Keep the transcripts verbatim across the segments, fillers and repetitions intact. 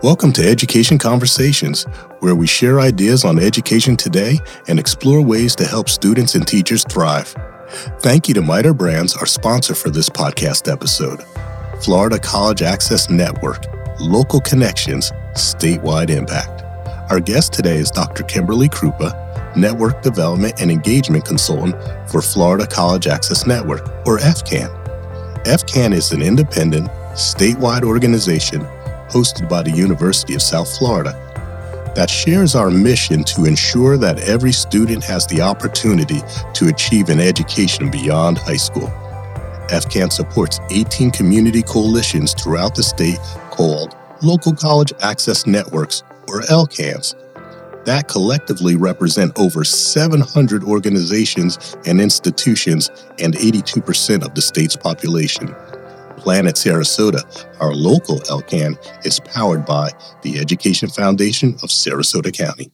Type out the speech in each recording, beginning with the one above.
Welcome to Education Conversations, where we share ideas on education today and explore ways to help students and teachers thrive. Thank you to MITRE Brands, our sponsor for this podcast episode. Florida College Access Network, local connections, statewide impact. Our guest today is Doctor Kimberly Krupa, Network Development and Engagement Consultant for Florida College Access Network, or F C A N. F C A N is an independent, statewide organization hosted by the University of South Florida that shares our mission to ensure that every student has the opportunity to achieve an education beyond high school. F C A N supports eighteen community coalitions throughout the state called Local College Access Networks, or L C A Ns, that collectively represent over seven hundred organizations and institutions and eighty-two percent of the state's population. Planet Sarasota, our local L C A N, is powered by the Education Foundation of Sarasota County.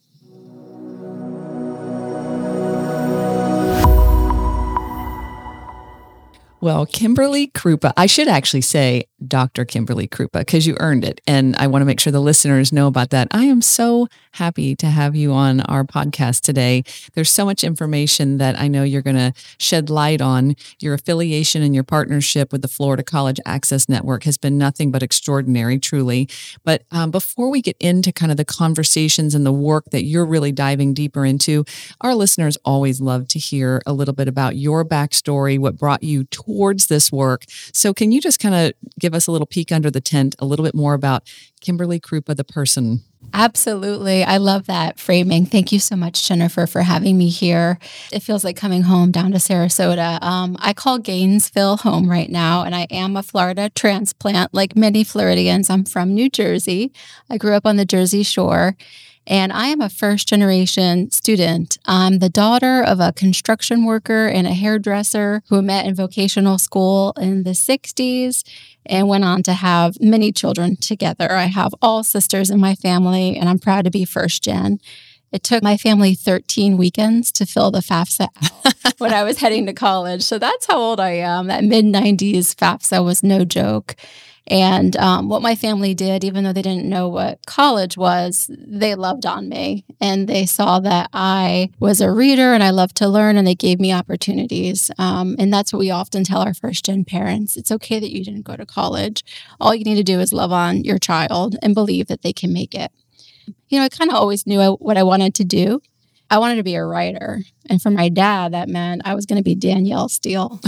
Well, Kimberly Krupa, I should actually say Doctor Kimberly Krupa, because you earned it. And I want to make sure the listeners know about that. I am so happy to have you on our podcast today. There's so much information that I know you're going to shed light on. Your affiliation and your partnership with the Florida College Access Network has been nothing but extraordinary, truly. But um, before we get into kind of the conversations and the work that you're really diving deeper into, our listeners always love to hear a little bit about your backstory, what brought you towards this work. So can you just kind of give us a little peek under the tent, a little bit more about Kimberly Krupa, the person? Absolutely. I love that framing. Thank you so much, Jennifer, for having me here. It feels like coming home down to Sarasota. Um, I call Gainesville home right now, and I am a Florida transplant. Like many Floridians, I'm from New Jersey. I grew up on the Jersey Shore. And I am a first-generation student. I'm the daughter of a construction worker and a hairdresser who met in vocational school in the sixties and went on to have many children together. I have all sisters in my family, and I'm proud to be first-gen. It took my family thirteen weekends to fill the FAFSA out when I was heading to college. So that's how old I am. That mid-nineties FAFSA was no joke. And um, what my family did, even though they didn't know what college was, they loved on me. And they saw that I was a reader and I loved to learn, and they gave me opportunities. Um, and that's what we often tell our first-gen parents. It's okay that you didn't go to college. All you need to do is love on your child and believe that they can make it. You know, I kind of always knew I, what I wanted to do. I wanted to be a writer. And for my dad, that meant I was going to be Danielle Steele.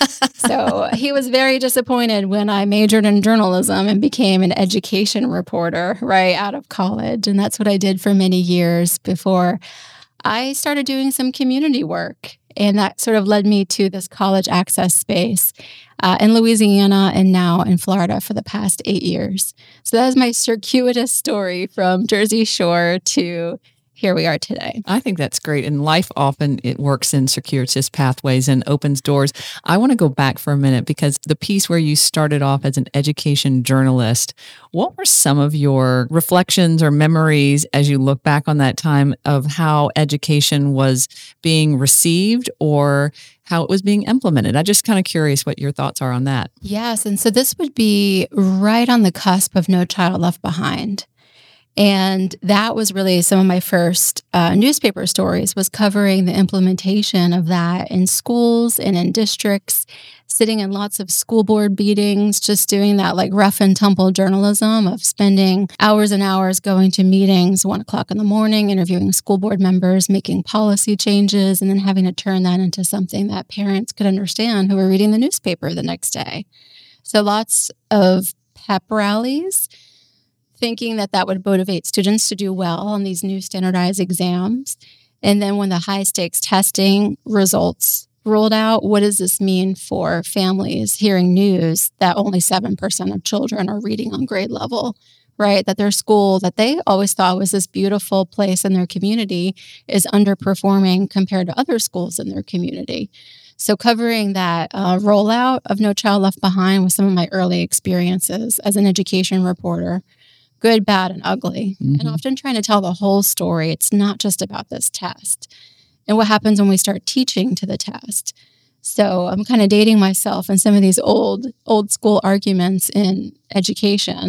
So he was very disappointed when I majored in journalism and became an education reporter right out of college. And that's what I did for many years before I started doing some community work. And that sort of led me to this college access space uh, in Louisiana and now in Florida for the past eight years. So that is my circuitous story from Jersey Shore to here we are today. I think that's great. And life often, it works in circuitous pathways and opens doors. I want to go back for a minute because the piece where you started off as an education journalist, what were some of your reflections or memories as you look back on that time of how education was being received or how it was being implemented? I'm just kind of curious what your thoughts are on that. Yes. And so this would be right on the cusp of No Child Left Behind. And that was really some of my first uh, newspaper stories, was covering the implementation of that in schools and in districts, sitting in lots of school board meetings, just doing that like rough and tumble journalism of spending hours and hours going to meetings, one o'clock in the morning, interviewing school board members, making policy changes, and then having to turn that into something that parents could understand who were reading the newspaper the next day. So lots of pep rallies, thinking that that would motivate students to do well on these new standardized exams. And then when the high stakes testing results rolled out, what does this mean for families hearing news that only seven percent of children are reading on grade level, right? That their school that they always thought was this beautiful place in their community is underperforming compared to other schools in their community. So covering that uh, rollout of No Child Left Behind was some of my early experiences as an education reporter. Good, bad, and ugly, mm-hmm. and often trying to tell the whole story. It's not just about this test. And what happens when we start teaching to the test? So I'm kind of dating myself in some of these old, old school arguments in education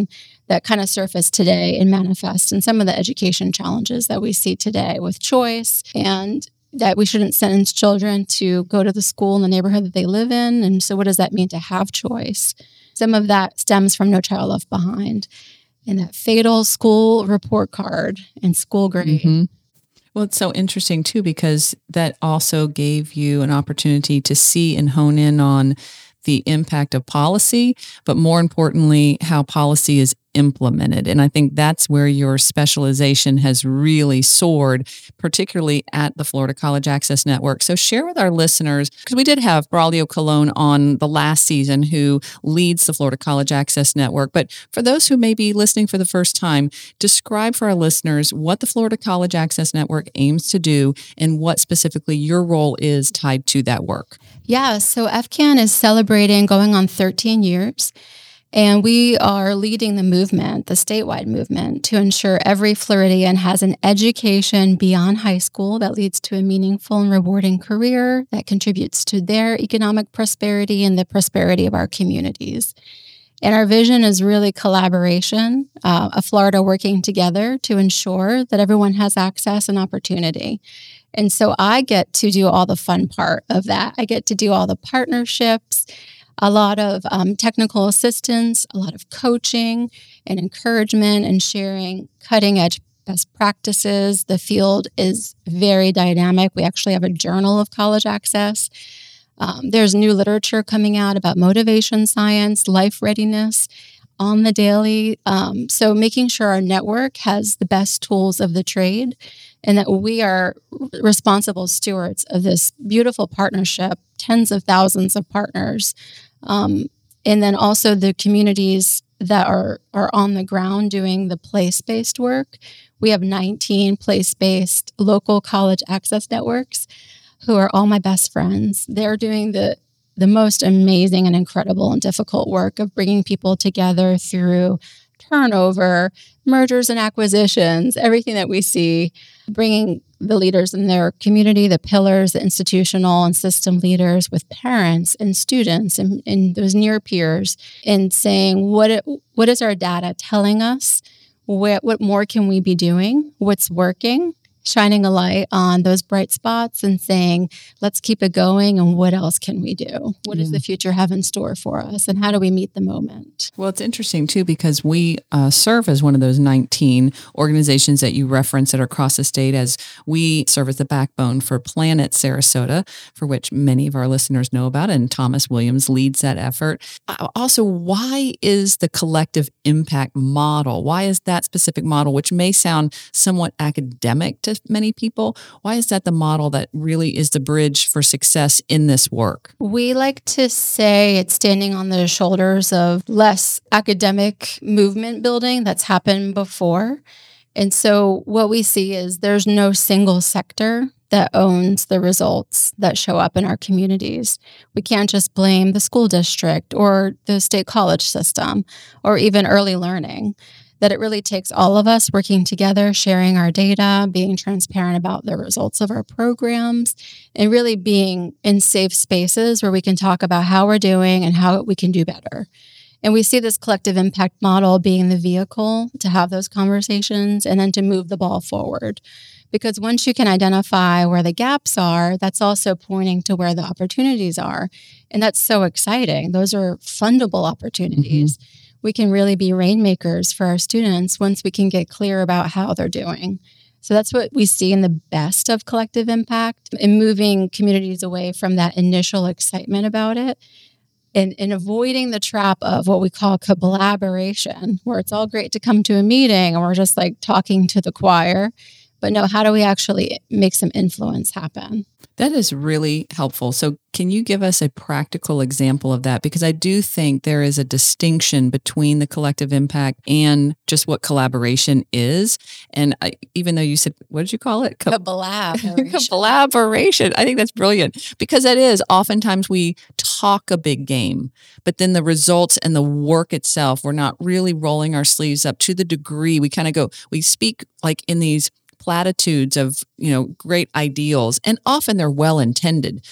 that kind of surface today and manifest in some of the education challenges that we see today with choice, and that we shouldn't sentence children to go to the school in the neighborhood that they live in. And so what does that mean to have choice? Some of that stems from No Child Left Behind and that fatal school report card and school grade. Mm-hmm. Well, it's so interesting too, because that also gave you an opportunity to see and hone in on the impact of policy, but more importantly, how policy is implemented. And I think that's where your specialization has really soared, particularly at the Florida College Access Network. So share with our listeners, because we did have Braulio Colon on the last season, who leads the Florida College Access Network. But for those who may be listening for the first time, describe for our listeners what the Florida College Access Network aims to do and what specifically your role is tied to that work. Yeah, so F C A N is celebrating going on thirteen years. And we are leading the movement, the statewide movement, to ensure every Floridian has an education beyond high school that leads to a meaningful and rewarding career that contributes to their economic prosperity and the prosperity of our communities. And our vision is really collaboration, uh, of Florida working together to ensure that everyone has access and opportunity. And so I get to do all the fun part of that. I get to do all the partnerships, a lot of um, technical assistance, a lot of coaching and encouragement and sharing cutting edge best practices. The field is very dynamic. We actually have a journal of college access. Um, there's new literature coming out about motivation science, life readiness on the daily. Um, so making sure our network has the best tools of the trade and that we are responsible stewards of this beautiful partnership, tens of thousands of partners. Um, and then also the communities that are, are on the ground doing the place-based work. We have nineteen place-based local college access networks who are all my best friends. They're doing the the most amazing and incredible and difficult work of bringing people together through turnover, mergers and acquisitions, everything that we see, bringing the leaders in their community, the pillars, the institutional and system leaders with parents and students and, and those near peers, and saying, what it, what is our data telling us? What, what more can we be doing? What's working? Shining a light on those bright spots and saying, let's keep it going. And what else can we do? What Yeah. does the future have in store for us? And how do we meet the moment? Well, it's interesting, too, because we uh, serve as one of those nineteen organizations that you reference that are across the state, as we serve as the backbone for Planet Sarasota, for which many of our listeners know about, and Thomas Williams leads that effort. Uh, also, why is the collective impact model, why is that specific model, which may sound somewhat academic to many people, why is that the model that really is the bridge for success in this work? We like to say it's standing on the shoulders of less academic movement building that's happened before. And so what we see is there's no single sector that owns the results that show up in our communities. We can't just blame the school district or the state college system or even early learning. That it really takes all of us working together, sharing our data, being transparent about the results of our programs, and really being in safe spaces where we can talk about how we're doing and how we can do better. And we see this collective impact model being the vehicle to have those conversations and then to move the ball forward. Because once you can identify where the gaps are, that's also pointing to where the opportunities are. And that's so exciting. Those are fundable opportunities. Mm-hmm. We can really be rainmakers for our students once we can get clear about how they're doing. So that's what we see in the best of collective impact, in moving communities away from that initial excitement about it and, and avoiding the trap of what we call collaboration, where it's all great to come to a meeting and we're just like talking to the choir. But no, how do we actually make some influence happen? That is really helpful. So can you give us a practical example of that? Because I do think there is a distinction between the collective impact and just what collaboration is. And I, even though you said, what did you call it? Co- collaboration. Collaboration. I think that's brilliant, because that is oftentimes we talk a big game, but then the results and the work itself, we're not really rolling our sleeves up to the degree we kind of go, we speak like in these platitudes of, you know, great ideals, and often they're well intended.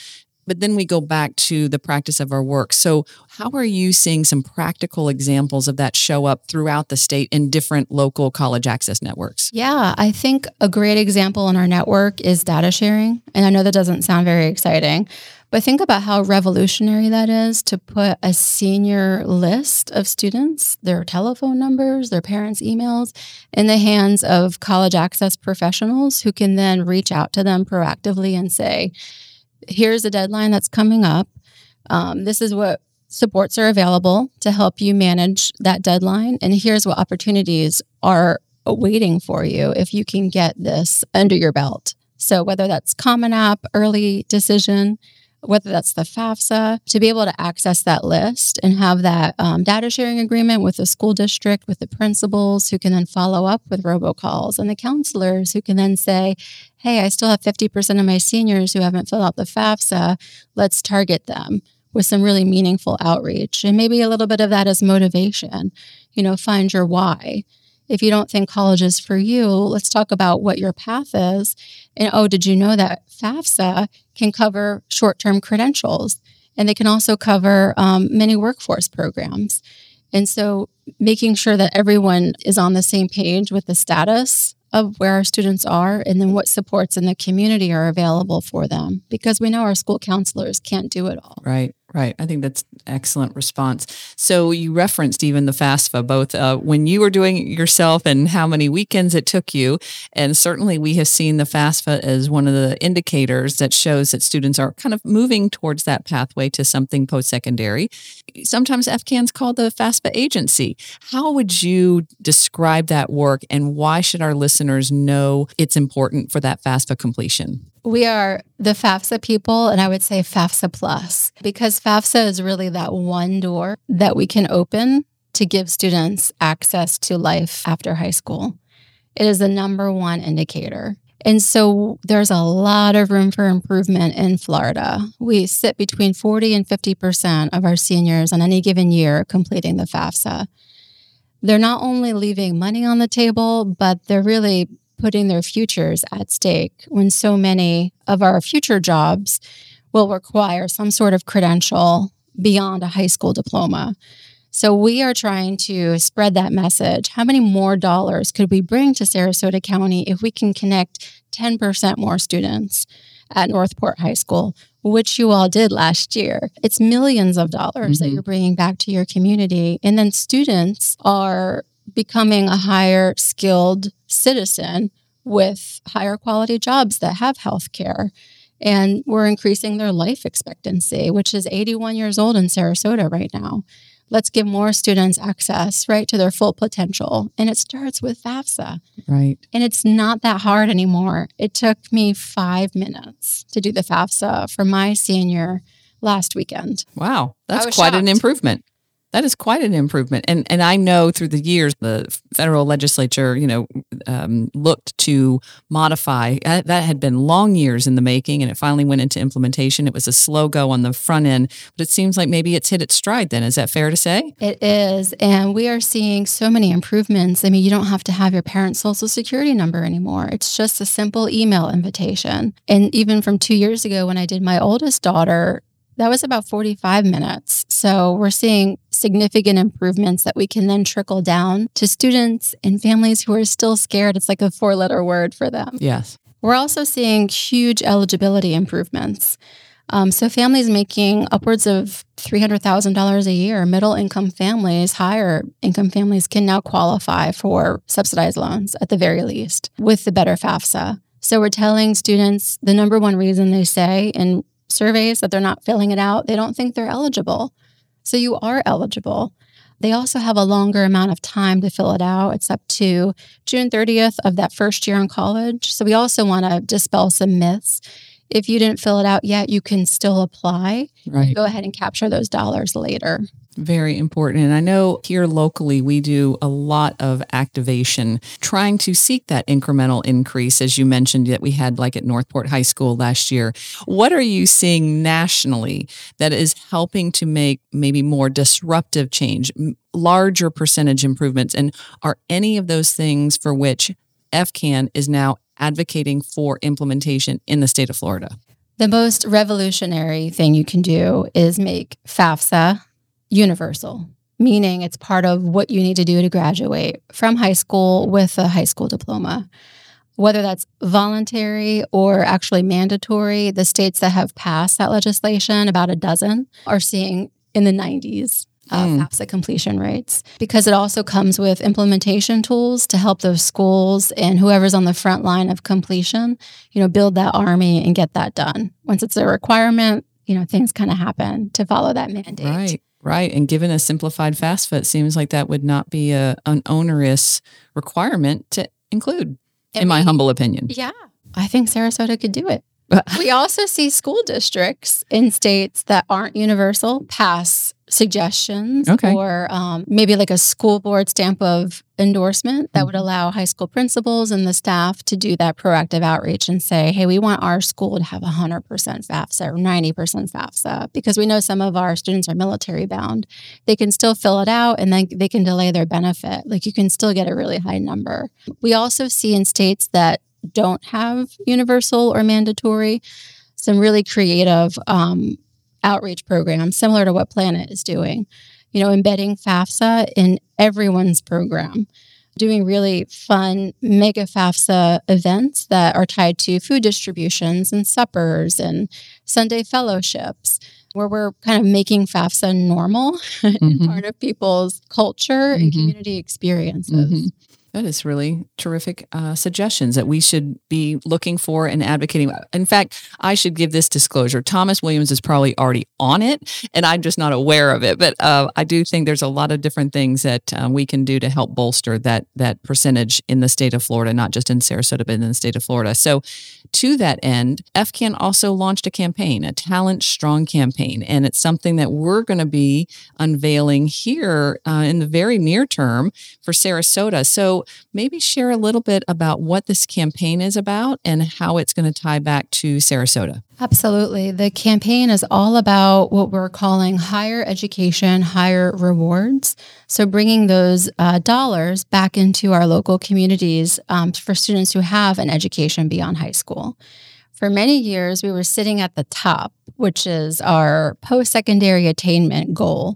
But then we go back to the practice of our work. So how are you seeing some practical examples of that show up throughout the state in different local college access networks? Yeah, I think a great example in our network is data sharing. And I know that doesn't sound very exciting, but think about how revolutionary that is to put a senior list of students, their telephone numbers, their parents' emails, in the hands of college access professionals who can then reach out to them proactively and say, here's a deadline that's coming up. Um, this is what supports are available to help you manage that deadline. And here's what opportunities are waiting for you if you can get this under your belt. So whether that's Common App, early decision, whether that's the FAFSA, to be able to access that list and have that um, data sharing agreement with the school district, with the principals who can then follow up with robocalls, and the counselors who can then say, hey, I still have fifty percent of my seniors who haven't filled out the FAFSA. Let's target them with some really meaningful outreach. And maybe a little bit of that is motivation. You know, find your why. If you don't think college is for you, let's talk about what your path is. And oh, did you know that FAFSA can cover short-term credentials? And they can also cover um, many workforce programs. And so making sure that everyone is on the same page with the status of where our students are and then what supports in the community are available for them, because we know our school counselors can't do it all. Right, right. I think that's an excellent response. So you referenced even the FAFSA, both uh, when you were doing it yourself and how many weekends it took you. And certainly we have seen the FAFSA as one of the indicators that shows that students are kind of moving towards that pathway to something post-secondary. Sometimes F C A N's called the FAFSA agency. How would you describe that work, and why should our listeners know it's important for that FAFSA completion? We are the FAFSA people, and I would say FAFSA plus, because FAFSA is really that one door that we can open to give students access to life after high school. It is the number one indicator. And so there's a lot of room for improvement in Florida. We sit between forty and fifty percent of our seniors on any given year completing the FAFSA. They're not only leaving money on the table, but they're really putting their futures at stake when so many of our future jobs will require some sort of credential beyond a high school diploma. So we are trying to spread that message. How many more dollars could we bring to Sarasota County if we can connect ten percent more students at Northport High School, which you all did last year? It's millions of dollars mm-hmm. that you're bringing back to your community. And then students are becoming a higher skilled citizen with higher quality jobs that have health care. And we're increasing their life expectancy, which is eighty-one years old in Sarasota right now. Let's give more students access, right, to their full potential. And it starts with FAFSA. Right. And it's not that hard anymore. It took me five minutes to do the FAFSA for my senior last weekend. Wow. That's quite shocked. An improvement. That is quite an improvement. And and I know through the years, the federal legislature, you know, um, looked to modify. Uh, that had been long years in the making, and it finally went into implementation. It was a slow go on the front end, but it seems like maybe it's hit its stride then. Is that fair to say? It is. And we are seeing so many improvements. I mean, you don't have to have your parents' social security number anymore. It's just a simple email invitation. And even from two years ago when I did my oldest daughter, that was about forty-five minutes. So we're seeing significant improvements that we can then trickle down to students and families who are still scared. It's like a four-letter word for them. Yes. We're also seeing huge eligibility improvements. Um, so families making upwards of three hundred thousand dollars a year, middle-income families, higher-income families can now qualify for subsidized loans at the very least with the better FAFSA. So we're telling students the number one reason they say in surveys that they're not filling it out, they don't think they're eligible. So you are eligible. They also have a longer amount of time to fill it out. It's up to June thirtieth of that first year in college. So we also want to dispel some myths. If you didn't fill it out yet, you can still apply. Right. Go ahead and capture those dollars later. Very important. And I know here locally, we do a lot of activation, trying to seek that incremental increase, as you mentioned, that we had like at Northport High School last year. What are you seeing nationally that is helping to make maybe more disruptive change, larger percentage improvements? And are any of those things for which F C A N is now advocating for implementation in the state of Florida? The most revolutionary thing you can do is make FAFSA universal, meaning it's part of what you need to do to graduate from high school with a high school diploma. Whether that's voluntary or actually mandatory, the states that have passed that legislation, about a dozen, are seeing in the nineties uh, mm. FAFSA completion rates, because it also comes with implementation tools to help those schools and whoever's on the front line of completion, you know, build that army and get that done. Once it's a requirement, you know, things kind of happen to follow that mandate. Right. Right. And given a simplified FAFSA, it seems like that would not be a, an onerous requirement to include, in my humble opinion. Yeah. I think Sarasota could do it. We also see school districts in states that aren't universal pass suggestions okay. or um, maybe like a school board stamp of endorsement that mm-hmm. would allow high school principals and the staff to do that proactive outreach and say, hey, we want our school to have one hundred percent FAFSA or ninety percent FAFSA, because we know some of our students are military bound. They can still fill it out and then they can delay their benefit. Like you can still get a really high number. We also see in states that don't have universal or mandatory some really creative um, outreach programs similar to what Planet is doing. You know, embedding FAFSA in everyone's program, doing really fun mega FAFSA events that are tied to food distributions and suppers and Sunday fellowships, where we're kind of making FAFSA normal mm-hmm. and part of people's culture mm-hmm. and community experiences. Mm-hmm. That is really terrific uh, suggestions that we should be looking for and advocating. In fact, I should give this disclosure. Thomas Williams is probably already on it, and I'm just not aware of it. But uh, I do think there's a lot of different things that uh, we can do to help bolster that that percentage in the state of Florida, not just in Sarasota, but in the state of Florida. So to that end, F C A N also launched a campaign, a Talent Strong campaign, and it's something that we're going to be unveiling here uh, in the very near term for Sarasota. So maybe share a little bit about what this campaign is about and how it's going to tie back to Sarasota. Absolutely. The campaign is all about what we're calling higher education, higher rewards. So bringing those uh, dollars back into our local communities um, for students who have an education beyond high school. For many years, we were sitting at the top, which is our post-secondary attainment goal.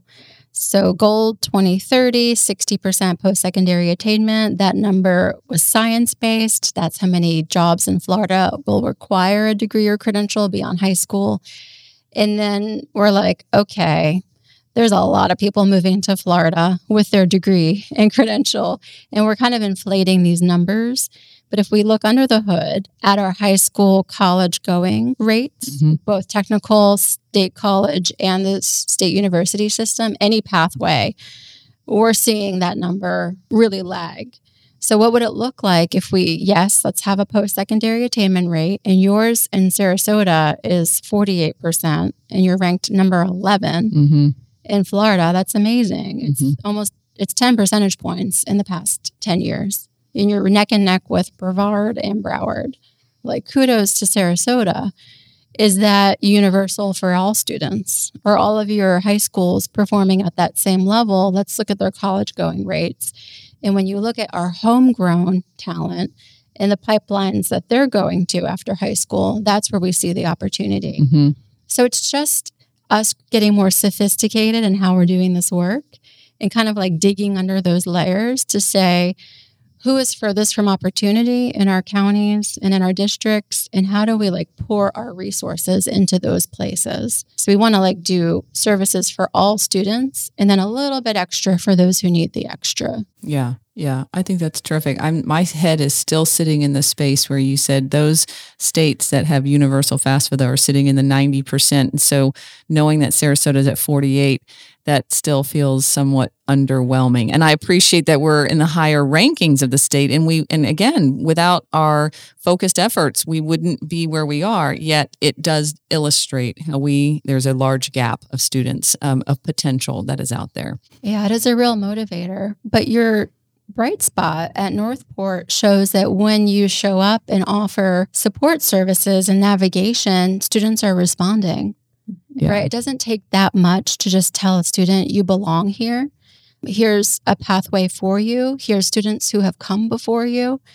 So goal twenty thirty, sixty percent post-secondary attainment. That number was science-based. That's how many jobs in Florida will require a degree or credential beyond high school. And then we're like, okay, there's a lot of people moving to Florida with their degree and credential, and we're kind of inflating these numbers. But if we look under the hood at our high school college going rates, mm-hmm. both technical, state college, and the state university system, any pathway, we're seeing that number really lag. So what would it look like if we, yes, let's have a post-secondary attainment rate, and yours in Sarasota is forty-eight percent, and you're ranked number eleven mm-hmm. in Florida? That's amazing. Mm-hmm. It's almost, it's ten percentage points in the past ten years. And you're neck and neck with Brevard and Broward. Like, kudos to Sarasota. Is that universal for all students? Are all of your high schools performing at that same level? Let's look at their college going rates. And when you look at our homegrown talent and the pipelines that they're going to after high school, that's where we see the opportunity. Mm-hmm. So it's just us getting more sophisticated in how we're doing this work and kind of like digging under those layers to say, who is furthest from opportunity in our counties and in our districts, and how do we like pour our resources into those places? So we want to like do services for all students and then a little bit extra for those who need the extra. Yeah. Yeah, I think that's terrific. I'm my head is still sitting in the space where you said those states that have universal FAFSA are sitting in the ninety percent. And so knowing that Sarasota is at forty-eight, that still feels somewhat underwhelming. And I appreciate that we're in the higher rankings of the state. And we, and again, without our focused efforts, we wouldn't be where we are. Yet it does illustrate how we, there's a large gap of students, um, of potential that is out there. Yeah, it is a real motivator. But your bright spot at Northport shows that when you show up and offer support services and navigation, students are responding. Yeah. Right? It doesn't take that much to just tell a student you belong here. Here's a pathway for you. Here's students who have come before you.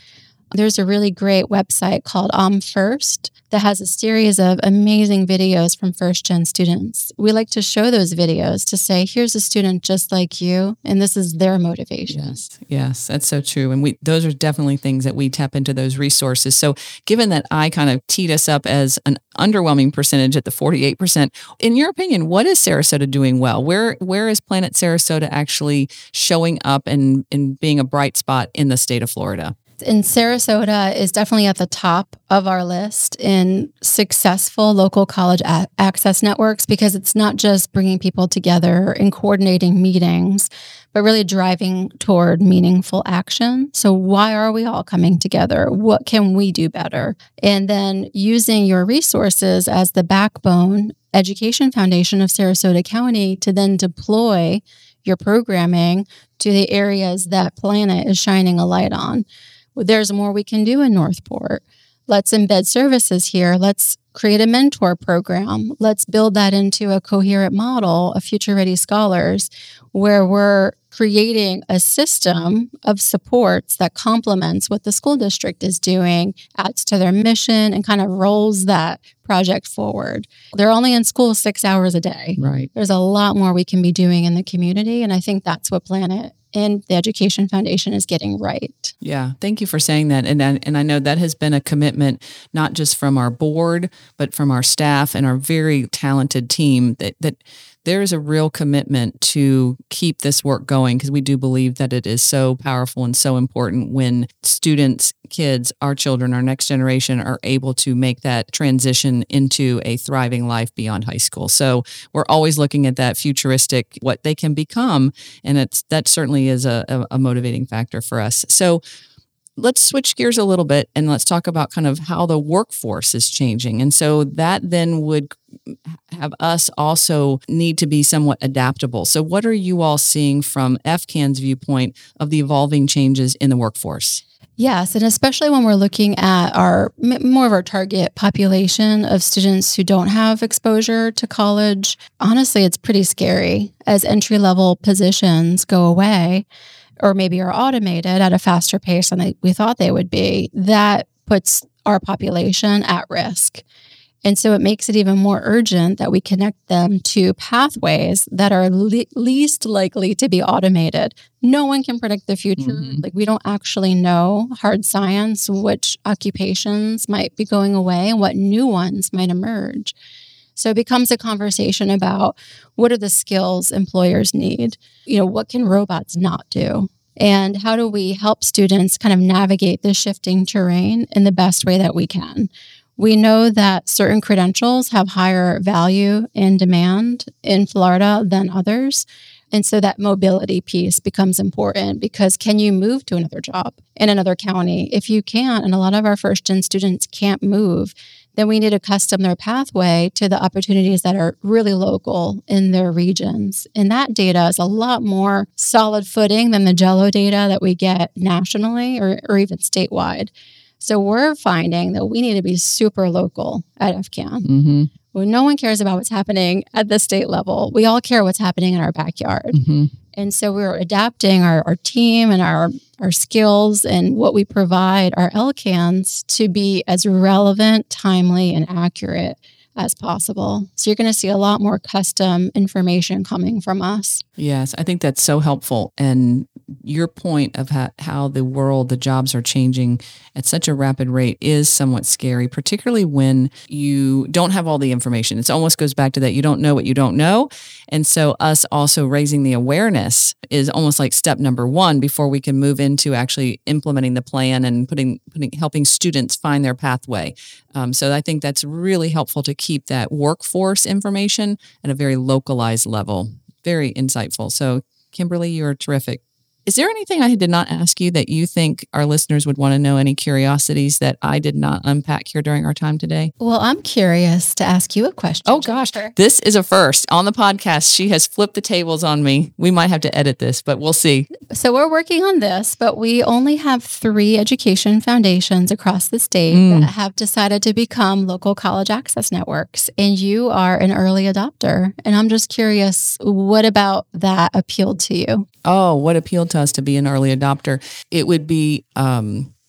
There's a really great website called Om First that has a series of amazing videos from first-gen students. We like to show those videos to say, here's a student just like you, and this is their motivation. Yes, yes, that's so true. And we those are definitely things that we tap into those resources. So given that I kind of teed us up as an underwhelming percentage at the forty-eight percent, in your opinion, what is Sarasota doing well? Where where is Planet Sarasota actually showing up and, and being a bright spot in the state of Florida? And Sarasota is definitely at the top of our list in successful local college a- access networks, because it's not just bringing people together and coordinating meetings, but really driving toward meaningful action. So why are we all coming together? What can we do better? And then using your resources as the backbone, Education Foundation of Sarasota County, to then deploy your programming to the areas that Planet is shining a light on. There's more we can do in Northport. Let's embed services here. Let's create a mentor program. Let's build that into a coherent model of Future Ready Scholars, where we're creating a system of supports that complements what the school district is doing, adds to their mission, and kind of rolls that project forward. They're only in school six hours a day. Right. There's a lot more we can be doing in the community, and I think that's what Planet and the Education Foundation is getting right. Yeah, thank you for saying that. And I, and I know that has been a commitment, not just from our board, but from our staff and our very talented team, that that there is a real commitment to keep this work going, because we do believe that it is so powerful and so important when students, kids, our children, our next generation are able to make that transition into a thriving life beyond high school. So we're always looking at that futuristic, what they can become. And it's that certainly is a, a, a motivating factor for us. So let's switch gears a little bit and let's talk about kind of how the workforce is changing. And so that then would have us also need to be somewhat adaptable. So what are you all seeing from F C A N's viewpoint of the evolving changes in the workforce? Yes, and especially when we're looking at our more of our target population of students who don't have exposure to college, honestly, it's pretty scary as entry-level positions go away, or maybe are automated at a faster pace than they, we thought they would be. That puts our population at risk. And so it makes it even more urgent that we connect them to pathways that are le- least likely to be automated. No one can predict the future. Mm-hmm. Like, we don't actually know, hard science, which occupations might be going away and what new ones might emerge. So it becomes a conversation about what are the skills employers need? You know, what can robots not do? And how do we help students kind of navigate this shifting terrain in the best way that we can? We know that certain credentials have higher value and demand in Florida than others. And so that mobility piece becomes important, because can you move to another job in another county? If you can't, and a lot of our first-gen students can't move, then we need to custom their pathway to the opportunities that are really local in their regions. And that data is a lot more solid footing than the Jello data that we get nationally or, or even statewide. So we're finding that we need to be super local at F C A N. Mm-hmm. Well, no one cares about what's happening at the state level. We all care what's happening in our backyard. Mm-hmm. And so we're adapting our, our team and our, our skills and what we provide our L C A Ns to be as relevant, timely, and accurate as possible. So you're going to see a lot more custom information coming from us. Yes, I think that's so helpful. And your point of how, how the world, the jobs are changing at such a rapid rate is somewhat scary, particularly when you don't have all the information. It almost goes back to that you don't know what you don't know. And so us also raising the awareness is almost like step number one before we can move into actually implementing the plan and putting, putting helping students find their pathway. Um, so I think that's really helpful to keep that workforce information at a very localized level. Very insightful. So Kimberly, you're terrific. Is there anything I did not ask you that you think our listeners would want to know, any curiosities that I did not unpack here during our time today? Well, I'm curious to ask you a question. Oh, gosh. Jennifer. This is a first on the podcast. She has flipped the tables on me. We might have to edit this, but we'll see. So we're working on this, but we only have three education foundations across the state Mm. that have decided to become local college access networks. And you are an early adopter. And I'm just curious, what about that appealed to you? Oh, what appealed to us to be an early adopter? It would be um,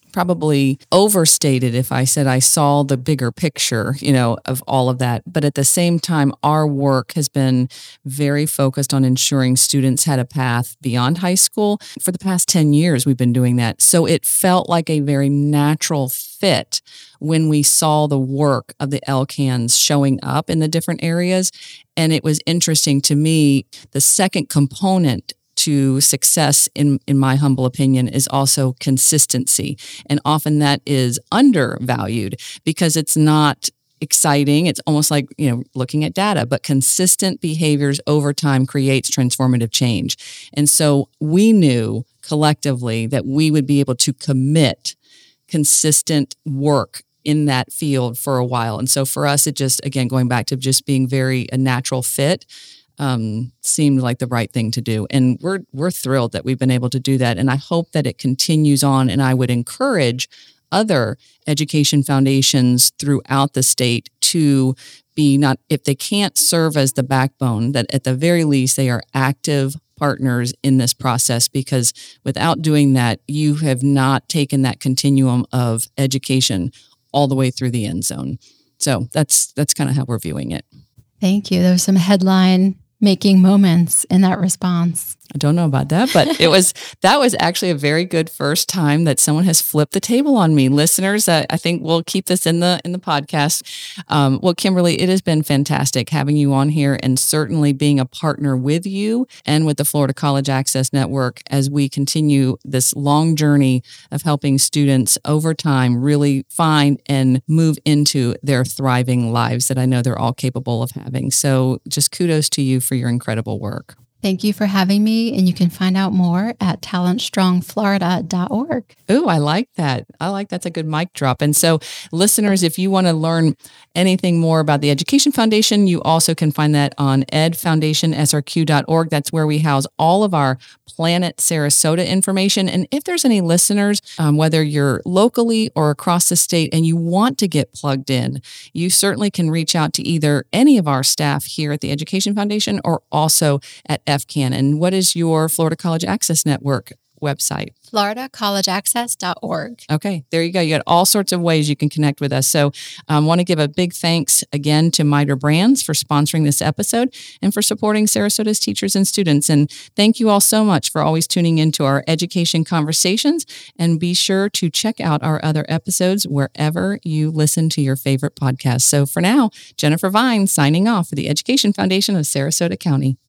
probably overstated if I said I saw the bigger picture, you know, of all of that. But at the same time, our work has been very focused on ensuring students had a path beyond high school. For the past ten years, we've been doing that. So it felt like a very natural fit when we saw the work of the L C A Ns showing up in the different areas. And it was interesting to me, the second component to success, in, in my humble opinion, is also consistency. And often that is undervalued because it's not exciting. It's almost like, you know, looking at data, but consistent behaviors over time creates transformative change. And so we knew collectively that we would be able to commit consistent work in that field for a while. And so for us, it just, again, going back to just being very a natural fit, Um, seemed like the right thing to do. And we're we're thrilled that we've been able to do that. And I hope that it continues on. And I would encourage other education foundations throughout the state to be not, if they can't serve as the backbone, that at the very least they are active partners in this process, because without doing that, you have not taken that continuum of education all the way through the end zone. So that's that's kind of how we're viewing it. Thank you. There was some headline making moments in that response. I don't know about that, but it was, that was actually a very good first time that someone has flipped the table on me. Listeners, uh, I think we'll keep this in the, in the podcast. Um, well, Kimberly, it has been fantastic having you on here and certainly being a partner with you and with the Florida College Access Network as we continue this long journey of helping students over time really find and move into their thriving lives that I know they're all capable of having. So just kudos to you for your incredible work. Thank you for having me. And you can find out more at talent strong florida dot org. Ooh, I like that. I like that's a good mic drop. And so listeners, if you want to learn anything more about the Education Foundation, you also can find that on ed foundation s r q dot org. That's where we house all of our Planet Sarasota information. And if there's any listeners, um, whether you're locally or across the state and you want to get plugged in, you certainly can reach out to either any of our staff here at the Education Foundation or also at F C A N. And what is your Florida College Access Network website? florida college access dot org. Okay, there you go. You got all sorts of ways you can connect with us. So I um, want to give a big thanks again to MITRE Brands for sponsoring this episode and for supporting Sarasota's teachers and students. And thank you all so much for always tuning into our education conversations. And be sure to check out our other episodes wherever you listen to your favorite podcast. So for now, Jennifer Vine signing off for the Education Foundation of Sarasota County.